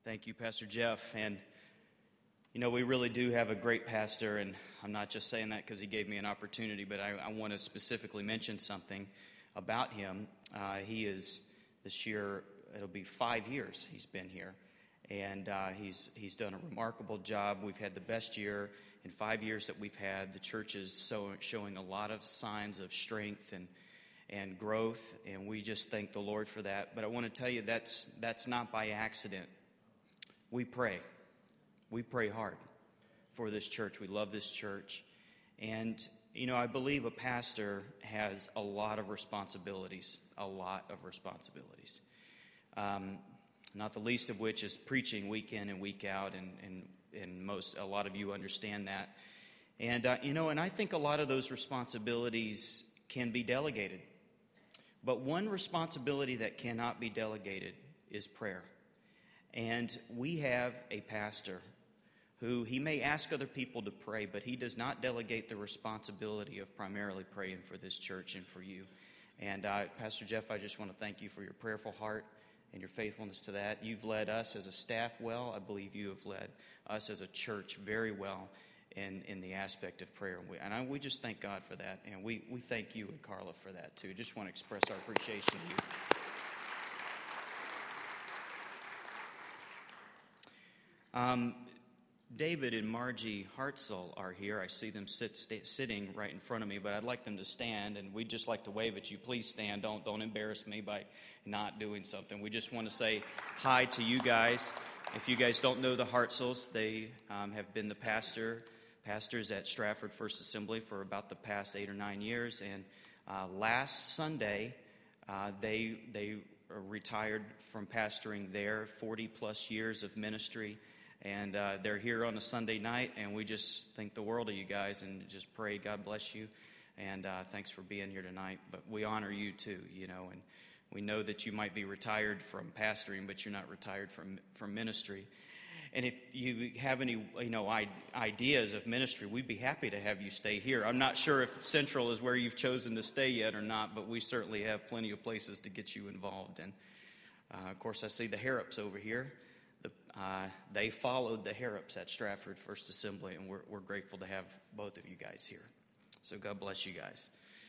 Thank you, Pastor Jeff. And, we really do have a great pastor, and I'm not just saying that because he gave me an opportunity, but I want to specifically mention something about him. He is, this year, it'll be 5 years he's been here, and he's done a remarkable job. We've had the best year in 5 years that we've had. The church is showing a lot of signs of strength and growth, and we just thank the Lord for that. But I want to tell you that's not by accident. We pray. We pray hard for this church. We love this church. And, I believe a pastor has a lot of responsibilities, Not the least of which is preaching week in and week out, and a lot of you understand that. And, and I think a lot of those responsibilities can be delegated. But one responsibility that cannot be delegated is prayer. And we have a pastor who he may ask other people to pray, but he does not delegate the responsibility of primarily praying for this church and for you. And Pastor Jeff, I just want to thank you for your prayerful heart and your faithfulness to that. You've led us as a staff well. I believe you have led us as a church very well in the aspect of prayer. And we just thank God for that. And we thank you and Carla for that too. Just want to express our appreciation to you. David and Margie Hartzell are here. I see them sitting right in front of me, but I'd like them to stand, and we'd just like to wave at you. Please stand. Don't embarrass me by not doing something. We just want to say hi to you guys. If you guys don't know the Hartzells, they have been the pastors at Stratford First Assembly for about the past 8 or 9 years, and last Sunday they retired from pastoring there, 40-plus years of ministry. And they're here on a Sunday night, and we just think the world of you guys and just pray God bless you. And thanks for being here tonight. But we honor you too, and we know that you might be retired from pastoring, but you're not retired from ministry. And if you have any, ideas of ministry, we'd be happy to have you stay here. I'm not sure if Central is where you've chosen to stay yet or not, but we certainly have plenty of places to get you involved. And of course, I see the Harrops over here. They followed the Harrops at Stratford First Assembly, and we're grateful to have both of you guys here. So God bless you guys.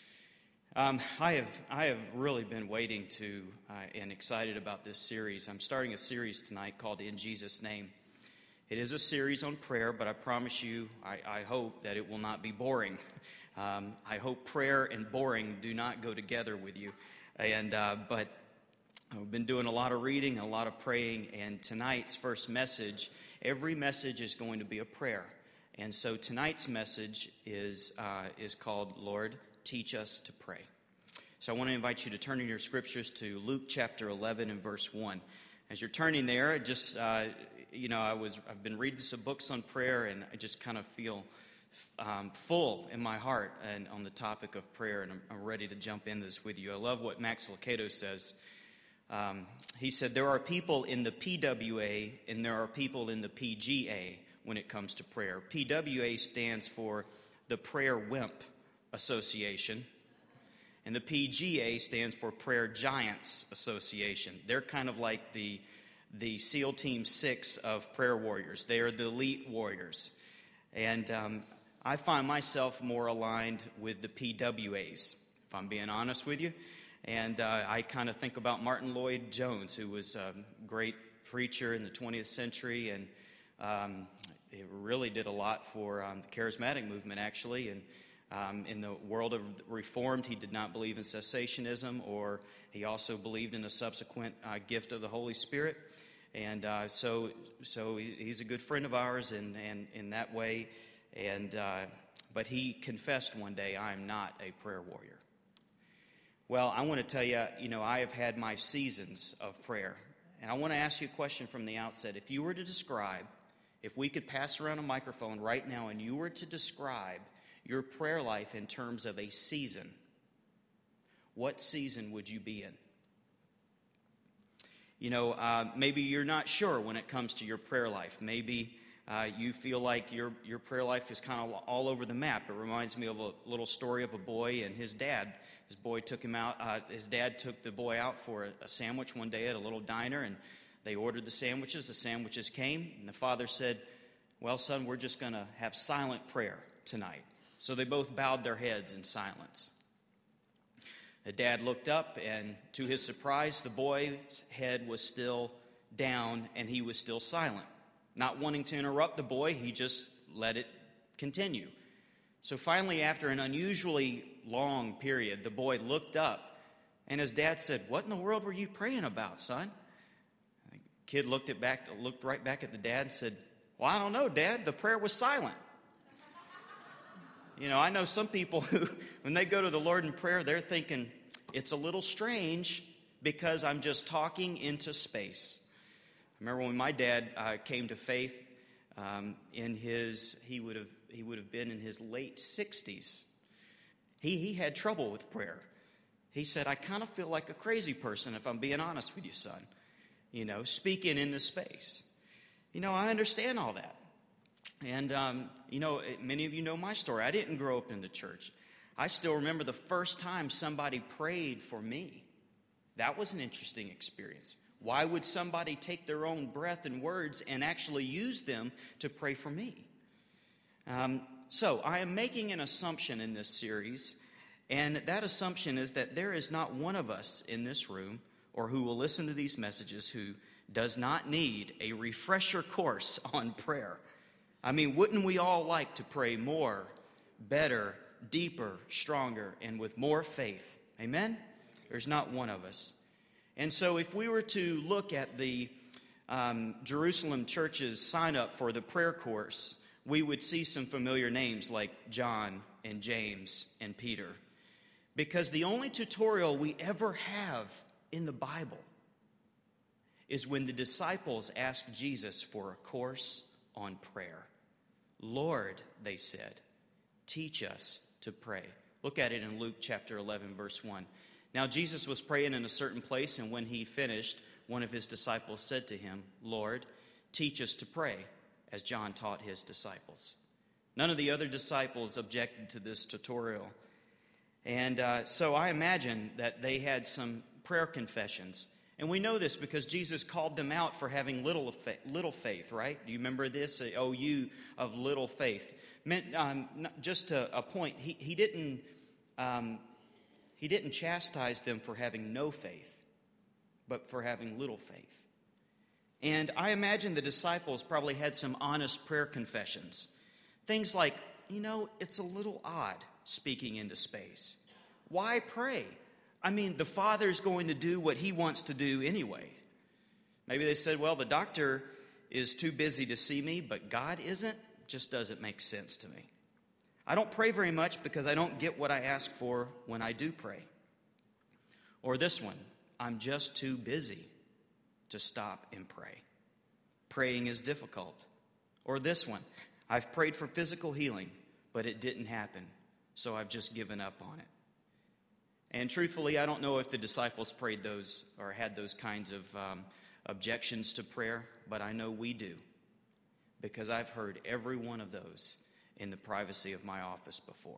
I have really been waiting to and excited about this series. I'm starting a series tonight called In Jesus' Name. It is a series on prayer, but I promise you, I hope that it will not be boring. I hope prayer and boring do not go together with you. But I've been doing a lot of reading, a lot of praying, and tonight's first message, every message is going to be a prayer. And so tonight's message is called, Lord, Teach Us to Pray. So I want to invite you to turn in your scriptures to Luke chapter 11 and verse 1. As you're turning there, I've been reading some books on prayer, and I just kind of feel full in my heart and on the topic of prayer, and I'm ready to jump into this with you. I love what Max Lucado says. He said, there are people in the PWA and there are people in the PGA when it comes to prayer. PWA stands for the Prayer Wimp Association, and the PGA stands for Prayer Giants Association. They're kind of like the SEAL Team 6 of prayer warriors. They are the elite warriors. And I find myself more aligned with the PWAs, if I'm being honest with you. And I kind of think about Martin Lloyd-Jones, who was a great preacher in the 20th century, and he really did a lot for the charismatic movement, actually. And in the world of Reformed, he did not believe in cessationism, or he also believed in a subsequent gift of the Holy Spirit. And so he's a good friend of ours in that way. But he confessed one day, I am not a prayer warrior. Well, I want to tell you, I have had my seasons of prayer. And I want to ask you a question from the outset. If you were to describe, if we could pass around a microphone right now and you were to describe your prayer life in terms of a season, what season would you be in? Maybe you're not sure when it comes to your prayer life. Maybe you feel like your prayer life is kind of all over the map. It reminds me of a little story of a boy and his dad. His dad took the boy out for a sandwich one day at a little diner, and They ordered the sandwiches. The sandwiches came, and the father said, well, son, we're just going to have silent prayer tonight. So they both bowed their heads in silence. The dad looked up, and to his surprise, the boy's head was still down, and he was still silent. Not wanting to interrupt the boy, he just let it continue. So finally, after an unusually long period, the boy looked up, and his dad said, what in the world were you praying about, son? The kid looked right back at the dad and said, well, I don't know, Dad. The prayer was silent. You know, I know some people who, when they go to the Lord in prayer, they're thinking, it's a little strange because I'm just talking into space. I remember when my dad came to faith he would have been in his late 60s. He had trouble with prayer. He said, I kind of feel like a crazy person, if I'm being honest with you, son. You know, speaking into space. You know, I understand all that. And, you know, many of you know my story. I didn't grow up in the church. I still remember the first time somebody prayed for me. That was an interesting experience. Why would somebody take their own breath and words and actually use them to pray for me? So I am making an assumption in this series, and that assumption is that there is not one of us in this room or who will listen to these messages who does not need a refresher course on prayer. I mean, wouldn't we all like to pray more, better, deeper, stronger, and with more faith? Amen? There's not one of us. And so if we were to look at the Jerusalem church's sign up for the prayer course, we would see some familiar names like John and James and Peter. Because the only tutorial we ever have in the Bible is when the disciples asked Jesus for a course on prayer. Lord, they said, teach us to pray. Look at it in Luke chapter 11, verse 1. Now Jesus was praying in a certain place, and when he finished, one of his disciples said to him, Lord, teach us to pray, as John taught his disciples. None of the other disciples objected to this tutorial. And so I imagine that they had some prayer confessions. And we know this because Jesus called them out for having little faith, right? Do you remember this? Oh, you of little faith. Meant, just a point, he didn't chastise them for having no faith, but for having little faith. And I imagine the disciples probably had some honest prayer confessions. Things like, you know, it's a little odd speaking into space. Why pray? I mean, the Father's going to do what he wants to do anyway. Maybe they said, well, the doctor is too busy to see me, but God isn't. Just doesn't make sense to me. I don't pray very much because I don't get what I ask for when I do pray. Or this one, I'm just too busy to stop and pray. Praying is difficult. Or this one, I've prayed for physical healing, but it didn't happen, so I've just given up on it. And truthfully, I don't know if the disciples prayed those or had those kinds of objections to prayer, but I know we do, because I've heard every one of those in the privacy of my office before.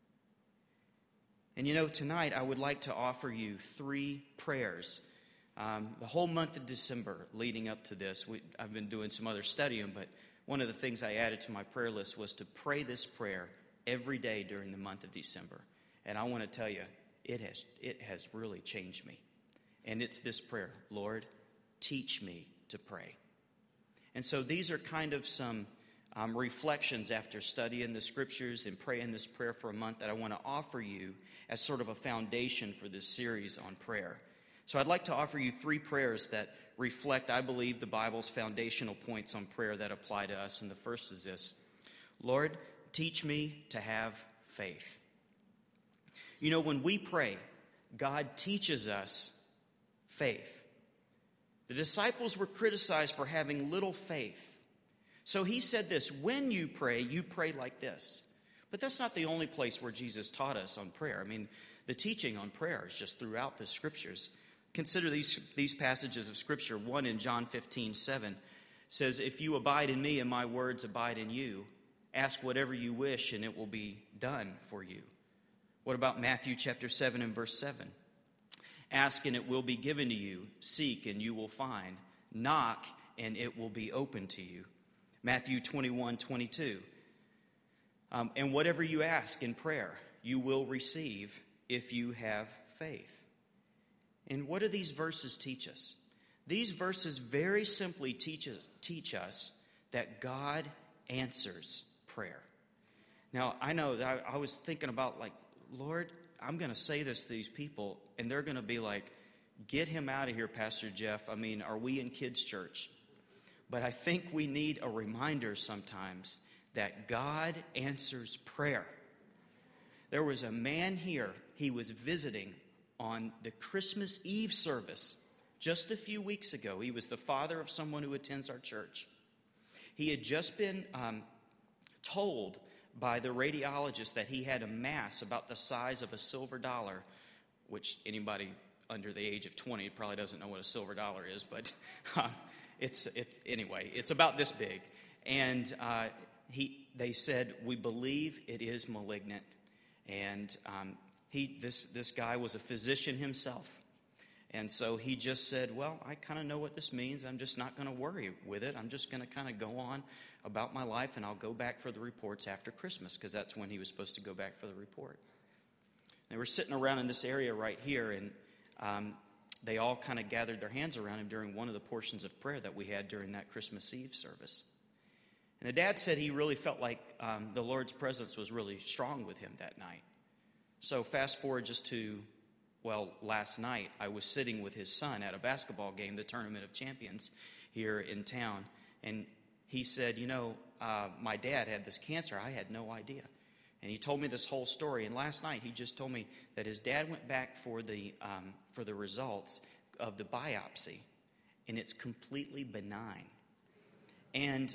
And you know, tonight I would like to offer you 3 prayers. The whole month of December leading up to this, I've been doing some other studying, but one of the things I added to my prayer list was to pray this prayer every day during the month of December. And I want to tell you, it has really changed me. And it's this prayer, Lord, teach me to pray. And so these are kind of some reflections after studying the scriptures and praying this prayer for a month that I want to offer you as sort of a foundation for this series on prayer. So I'd like to offer you 3 prayers that reflect, I believe, the Bible's foundational points on prayer that apply to us. And the first is this: Lord, teach me to have faith. You know, when we pray, God teaches us faith. The disciples were criticized for having little faith. So he said this: when you pray like this. But that's not the only place where Jesus taught us on prayer. I mean, the teaching on prayer is just throughout the scriptures. Consider these passages of scripture. One in John 15:7 says, if you abide in me and my words abide in you, ask whatever you wish and it will be done for you. What about Matthew chapter 7 and verse 7? Ask and it will be given to you. Seek and you will find. Knock, and it will be open to you. Matthew 21:22. And whatever you ask in prayer, you will receive if you have faith. And what do these verses teach us? These verses very simply teach us that God answers prayer. Now, I know that I was thinking about, like, Lord, I'm going to say this to these people, and they're going to be like, get him out of here, Pastor Jeff. I mean, are we in kids' church? But I think we need a reminder sometimes that God answers prayer. There was a man here, he was visiting on the Christmas Eve service just a few weeks ago. He was the father of someone who attends our church. He had just been told by the radiologist that he had a mass about the size of a silver dollar, which anybody under the age of 20 probably doesn't know what a silver dollar is, but anyway, it's about this big. And they said, we believe it is malignant. And this guy was a physician himself. And so he just said, well, I kind of know what this means. I'm just not going to worry with it. I'm just going to kind of go on about my life, and I'll go back for the reports after Christmas, because that's when he was supposed to go back for the report. They were sitting around in this area right here, and they all kind of gathered their hands around him during one of the portions of prayer that we had during that Christmas Eve service. And the dad said he really felt like the Lord's presence was really strong with him that night. So fast forward just to, last night I was sitting with his son at a basketball game, the Tournament of Champions here in town. And he said, my dad had this cancer. I had no idea. And he told me this whole story. And last night he just told me that his dad went back for the results of the biopsy, and it's completely benign. And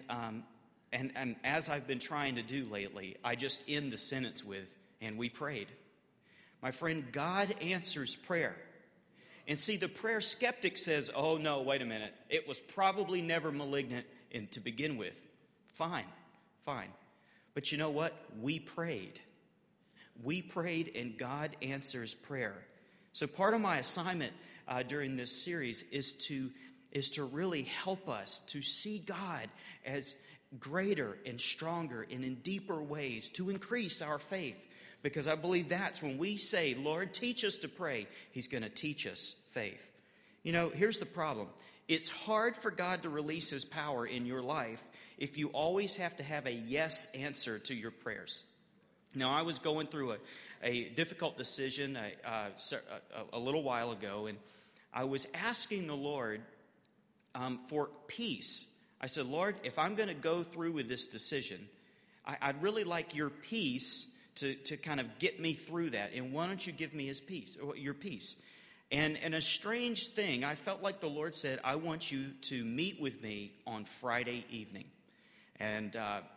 as I've been trying to do lately, I just end the sentence with, and we prayed. My friend, God answers prayer. And see, the prayer skeptic says, oh no, wait a minute. It was probably never malignant to begin with. Fine. But you know what? We prayed. We prayed, and God answers prayer. So part of my assignment during this series is to really help us to see God as greater and stronger and in deeper ways, to increase our faith. Because I believe that's when we say, Lord, teach us to pray, He's going to teach us faith. Here's the problem. It's hard for God to release His power in your life if you always have to have a yes answer to your prayers. Now, I was going through a difficult decision a little while ago, and I was asking the Lord for peace. I said, Lord, if I'm going to go through with this decision, I'd really like your peace to kind of get me through that. And why don't you give me your peace? And a strange thing, I felt like the Lord said, I want you to meet with me on Friday evening. And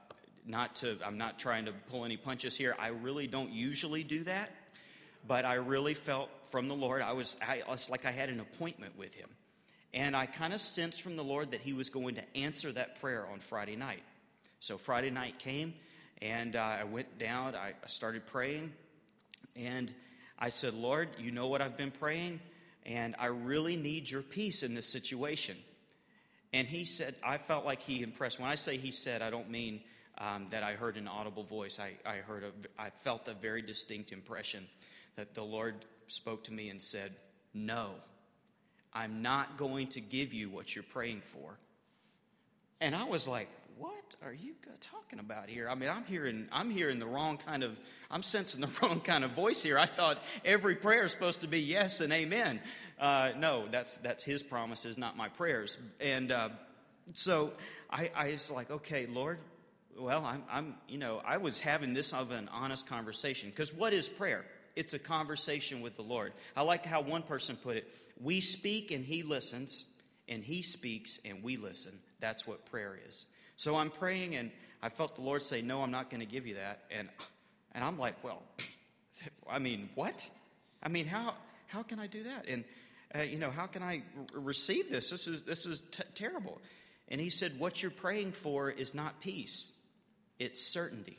I'm not trying to pull any punches here. I really don't usually do that. But I really felt from the Lord, it's like I had an appointment with Him. And I kind of sensed from the Lord that He was going to answer that prayer on Friday night. So Friday night came, and I went down, I started praying, and I said, Lord, you know what I've been praying, and I really need your peace in this situation. And He said, I felt like He impressed. When I say He said, I don't mean that I heard an audible voice. I felt a very distinct impression that the Lord spoke to me and said, no, I'm not going to give you what you're praying for. And I was like, what are you talking about here? I mean, I'm hearing the wrong kind of, I'm sensing the wrong kind of voice here. I thought every prayer is supposed to be yes and amen. No, that's His promises, not my prayers. And so I was like, okay, Lord, well, I was having this of an honest conversation. Because what is prayer? It's a conversation with the Lord. I like how one person put it. We speak and He listens, and He speaks and we listen. That's what prayer is. So I'm praying, and I felt the Lord say, no, I'm not going to give you that. And I'm like, well, I mean, what? I mean, how can I do that? And, how can I receive this? This is terrible. And He said, what you're praying for is not peace. It's certainty.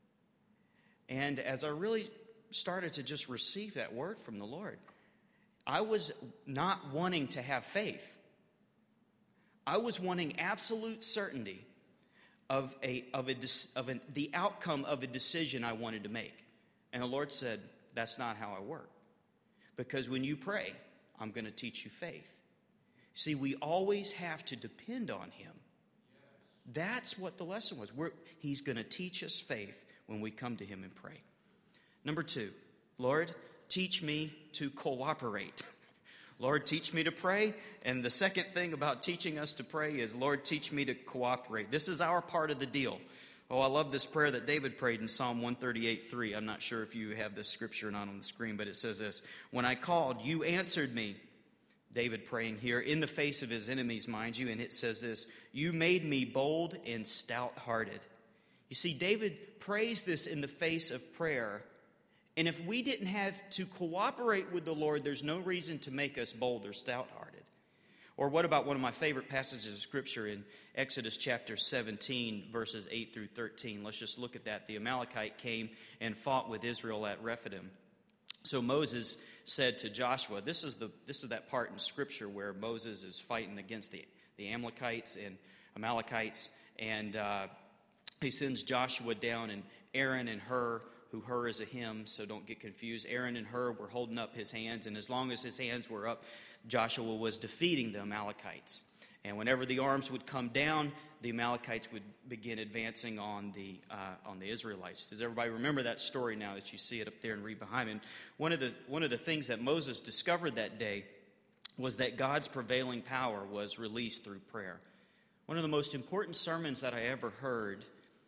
And as I really started to just receive that word from the Lord, I was not wanting to have faith. I was wanting absolute certainty of the outcome of a decision I wanted to make. And the Lord said, that's not how I work. Because when you pray, I'm going to teach you faith. See, we always have to depend on Him. That's what the lesson was. He's going to teach us faith when we come to Him and pray. Number 2, Lord, teach me to cooperate. Lord, teach me to pray. And the second thing about teaching us to pray is, Lord, teach me to cooperate. This is our part of the deal. Oh, I love this prayer that David prayed in Psalm 138:3. I'm not sure if you have this scripture or not on the screen, but it says this: when I called, you answered me. David praying here in the face of his enemies, mind you, and it says this: you made me bold and stout-hearted. You see, David prays this in the face of prayer. And if we didn't have to cooperate with the Lord, there's no reason to make us bold or stout-hearted. Or what about one of my favorite passages of Scripture in Exodus chapter 17, verses 8 through 13? Let's just look at that. The Amalekite came and fought with Israel at Rephidim. So Moses said to Joshua, this is that part in Scripture where Moses is fighting against the Amalekites and Amalekites, and he sends Joshua down, and Aaron and Hur, who Hur is a him, so don't get confused. Aaron and Hur were holding up his hands, and as long as his hands were up, Joshua was defeating the Amalekites. And whenever the arms would come down, the Amalekites would begin advancing on the Israelites. Does everybody remember that story now that you see it up there and read behind me? And one of the things that Moses discovered that day was that God's prevailing power was released through prayer. One of the most important sermons that I ever heard,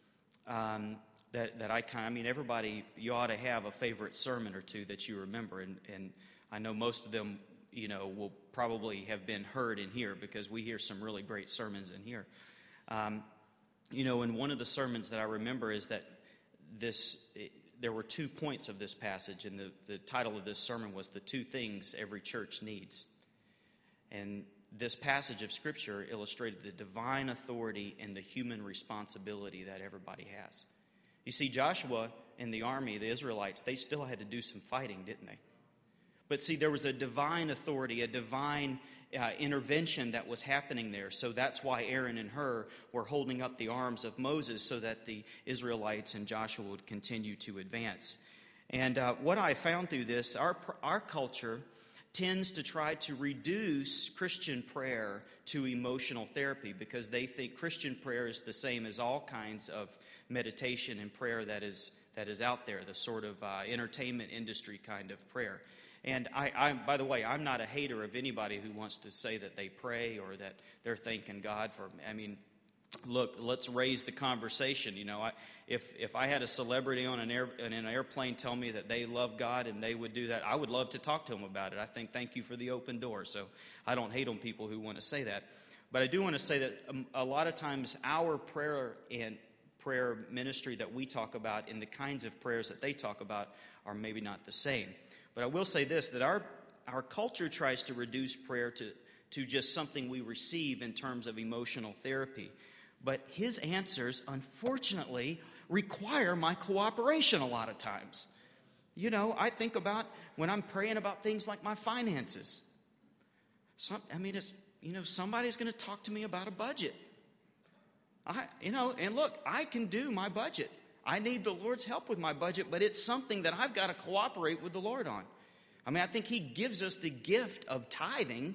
everybody, you ought to have a favorite sermon or two that you remember, and I know most of them, will probably have been heard in here because we hear some really great sermons in here. And one of the sermons that I remember is that there were 2 points of this passage, and the title of this sermon was The 2 Things Every Church Needs. And this passage of Scripture illustrated the divine authority and the human responsibility that everybody has. You see, Joshua and the army, the Israelites, they still had to do some fighting, didn't they? But see, there was a divine authority, a divine intervention that was happening there. So that's why Aaron and Hur were holding up the arms of Moses so that the Israelites and Joshua would continue to advance. And what I found through this, our culture tends to try to reduce Christian prayer to emotional therapy because they think Christian prayer is the same as all kinds of meditation and prayer that is out there, the sort of entertainment industry kind of prayer. And I, by the way, I'm not a hater of anybody who wants to say that they pray or that they're thanking God for. Look, let's raise the conversation. If I had a celebrity on an airplane tell me that they love God and they would do that, I would love to talk to them about it. I think thank you for the open door. So I don't hate on people who want to say that. But I do want to say that a lot of times our prayer and prayer ministry that we talk about and the kinds of prayers that they talk about are maybe not the same. But I will say this, that our culture tries to reduce prayer to just something we receive in terms of emotional therapy. But his answers, unfortunately, require my cooperation a lot of times. I think about when I'm praying about things like my finances. Somebody's going to talk to me about a budget. And look, I can do my budget. I need the Lord's help with my budget, but it's something that I've got to cooperate with the Lord on. I think He gives us the gift of tithing.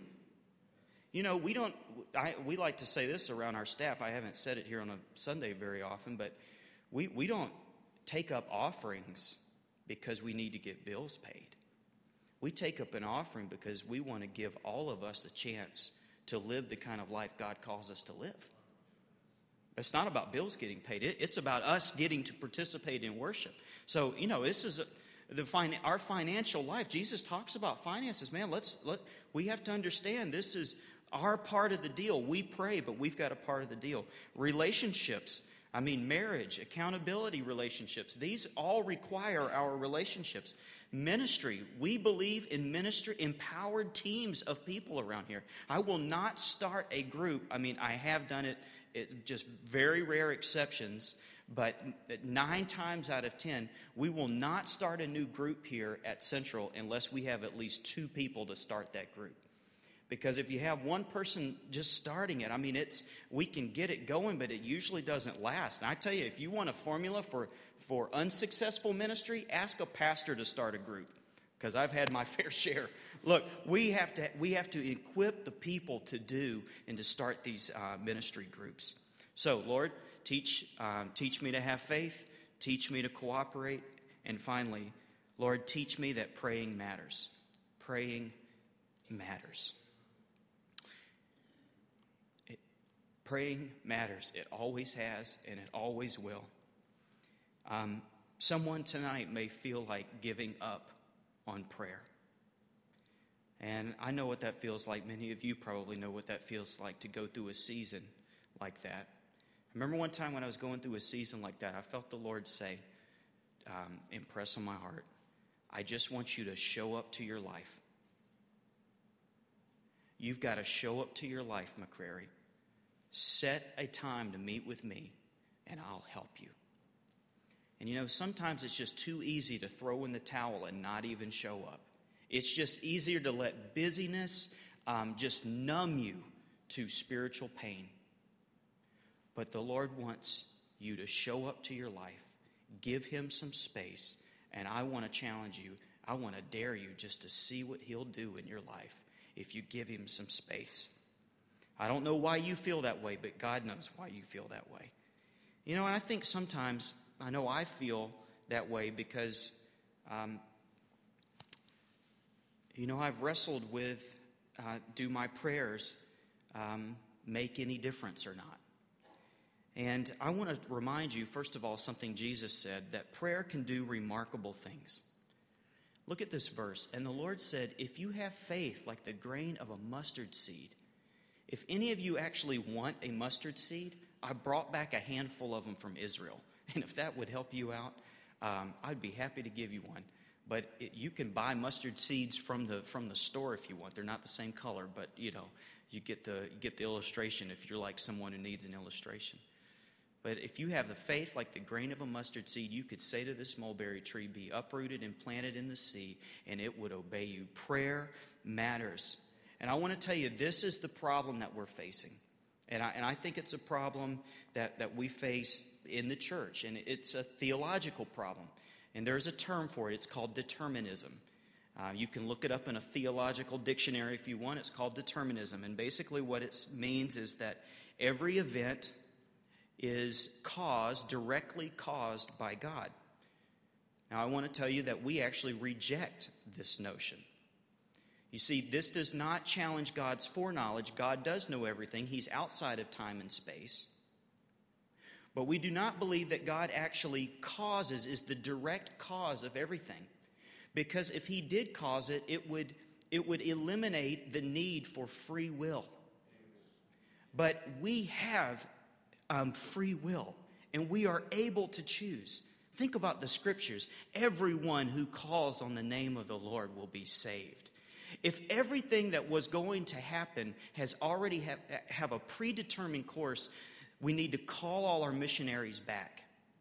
We like to say this around our staff. I haven't said it here on a Sunday very often, but we don't take up offerings because we need to get bills paid. We take up an offering because we want to give all of us a chance to live the kind of life God calls us to live. It's not about bills getting paid. It's about us getting to participate in worship. So, this is our financial life. Jesus talks about finances. Man, we have to understand this is our part of the deal. We pray, but we've got a part of the deal. Relationships. Marriage, accountability relationships. These all require our relationships. Ministry. We believe in ministry, empowered teams of people around here. I will not start a group. I have done it. It's just very rare exceptions, but 9 times out of 10, we will not start a new group here at Central unless we have at least 2 people to start that group. Because if you have one person just starting it, I mean, we can get it going, but it usually doesn't last. And I tell you, if you want a formula for unsuccessful ministry, ask a pastor to start a group, because I've had my fair share. Look, we have to equip the people to do and to start these ministry groups. So, Lord, teach me to have faith, teach me to cooperate, and finally, Lord, teach me that praying matters. Praying matters. Praying matters. It always has, and it always will. Someone tonight may feel like giving up on prayer. And I know what that feels like. Many of you probably know what that feels like, to go through a season like that. I remember one time when I was going through a season like that, I felt the Lord say, impress on my heart, I just want you to show up to your life. You've got to show up to your life, McCrary. Set a time to meet with me, and I'll help you. And you know, sometimes it's just too easy to throw in the towel and not even show up. It's just easier to let busyness just numb you to spiritual pain. But the Lord wants you to show up to your life, give Him some space, and I want to challenge you. I want to dare you just to see what He'll do in your life if you give Him some space. I don't know why you feel that way, but God knows why you feel that way. You know, and I think sometimes, I know I feel that way because, I've wrestled with, do my prayers make any difference or not? And I want to remind you, first of all, something Jesus said, that prayer can do remarkable things. Look at this verse. And the Lord said, if you have faith like the grain of a mustard seed, if any of you actually want a mustard seed, I brought back a handful of them from Israel. And if that would help you out, I'd be happy to give you one. But you can buy mustard seeds from the store if you want. They're not the same color, but you get the illustration if you're like someone who needs an illustration. But if you have the faith like the grain of a mustard seed, you could say to this mulberry tree, be uprooted and planted in the sea, and it would obey you. Prayer matters. And I want to tell you, this is the problem that we're facing. And I think it's a problem that we face in the church. And it's a theological problem. And there's a term for it. It's called determinism. You can look it up in a theological dictionary if you want. It's called determinism. And basically what it means is that every event is directly caused by God. Now, I want to tell you that we actually reject this notion. You see, this does not challenge God's foreknowledge. God does know everything. He's outside of time and space. But we do not believe that God actually is the direct cause of everything. Because if He did cause it, it would eliminate the need for free will. But we have free will, and we are able to choose. Think about the scriptures. Everyone who calls on the name of the Lord will be saved. If everything that was going to happen has already have a predetermined course, we need to call all our missionaries back.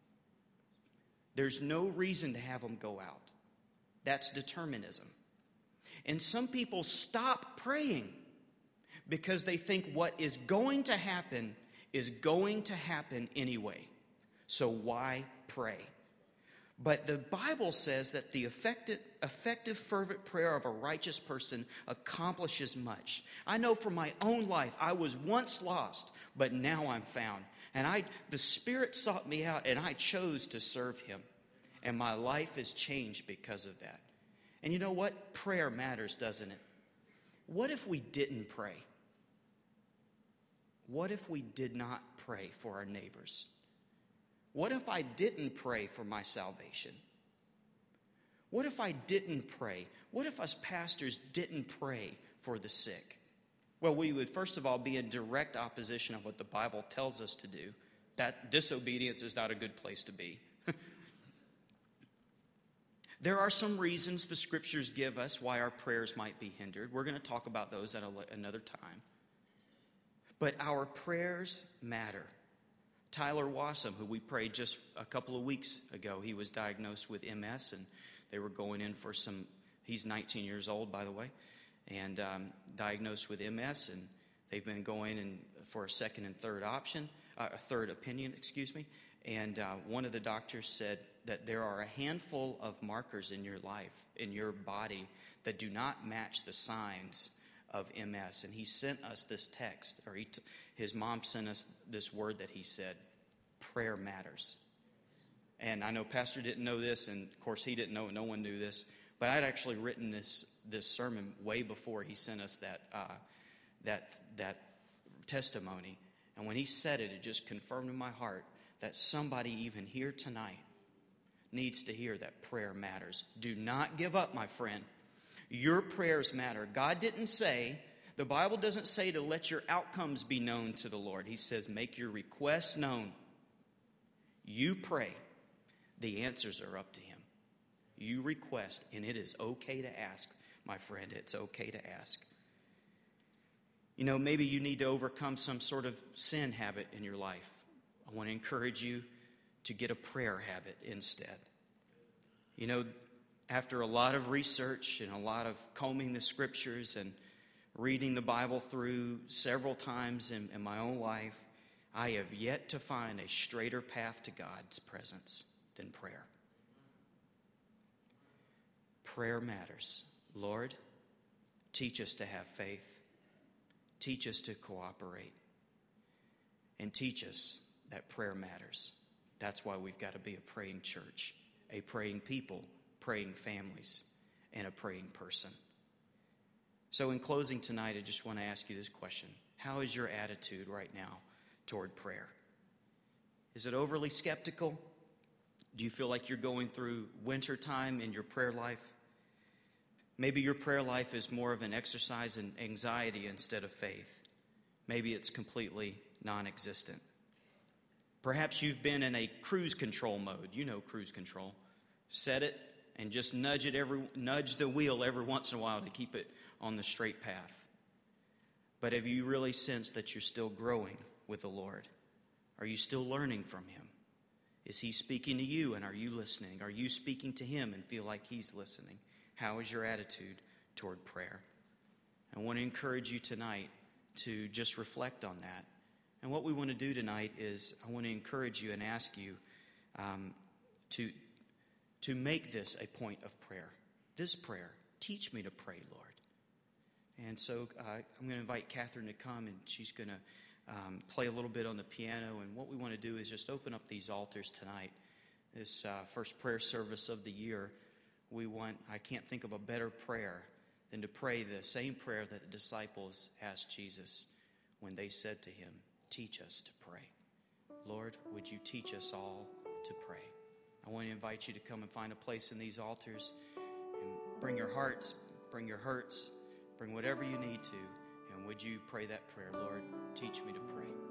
There's no reason to have them go out. That's determinism. And some people stop praying because they think what is going to happen is going to happen anyway. So why pray? But the Bible says that the effective, fervent prayer of a righteous person accomplishes much. I know from my own life, I was once lost, but now I'm found. And the Spirit sought me out, and I chose to serve Him. And my life is changed because of that. And you know what? Prayer matters, doesn't it? What if we didn't pray? What if we did not pray for our neighbors? What if I didn't pray for my salvation? What if I didn't pray? What if us pastors didn't pray for the sick? Well, we would first of all be in direct opposition of what the Bible tells us to do. That disobedience is not a good place to be. There are some reasons the scriptures give us why our prayers might be hindered. We're going to talk about those at another time. But our prayers matter. Tyler Wassam, who we prayed just a couple of weeks ago, he was diagnosed with MS, and they were going in for he's 19 years old, by the way, and diagnosed with MS, and they've been going for a second and third opinion, And one of the doctors said that there are a handful of markers in your life, in your body, that do not match the signs of MS. And he sent us this text, or his mom sent us this word that he said, prayer matters. And I know Pastor didn't know this, and of course he didn't know, no one knew this, but I'd actually written this sermon way before he sent us that testimony. And when he said it, it just confirmed in my heart that somebody even here tonight needs to hear that prayer matters. Do not give up, my friend. Your prayers matter. God didn't say, the Bible doesn't say to let your outcomes be known to the Lord. He says, make your requests known. You pray. The answers are up to Him. You request, and it is okay to ask, my friend. It's okay to ask. You know, maybe you need to overcome some sort of sin habit in your life. I want to encourage you to get a prayer habit instead. You know, after a lot of research and a lot of combing the scriptures and reading the Bible through several times in my own life, I have yet to find a straighter path to God's presence than prayer. Prayer matters. Lord, teach us to have faith. Teach us to cooperate. And teach us that prayer matters. That's why we've got to be a praying church, a praying people, praying families, and a praying person. So in closing tonight, I just want to ask you this question. How is your attitude right now toward prayer? Is it overly skeptical? Do you feel like you're going through winter time in your prayer life? Maybe your prayer life is more of an exercise in anxiety instead of faith. Maybe it's completely non-existent. Perhaps you've been in a cruise control mode. You know cruise control. Set it and just nudge the wheel every once in a while to keep it on the straight path. But have you really sensed that you're still growing with the Lord? Are you still learning from Him? Is He speaking to you, and are you listening? Are you speaking to Him and feel like He's listening? How is your attitude toward prayer? I want to encourage you tonight to just reflect on that. And what we want to do tonight is I want to encourage you and ask you to make this a point of prayer. This prayer, teach me to pray, Lord. And so I'm going to invite Catherine to come, and she's going to play a little bit on the piano. And what we want to do is just open up these altars tonight. This first prayer service of the year, I can't think of a better prayer than to pray the same prayer that the disciples asked Jesus when they said to Him, teach us to pray. Lord, would you teach us all to pray? I want to invite you to come and find a place in these altars and bring your hearts, bring your hurts, bring whatever you need to. And would you pray that prayer, Lord, teach me to pray.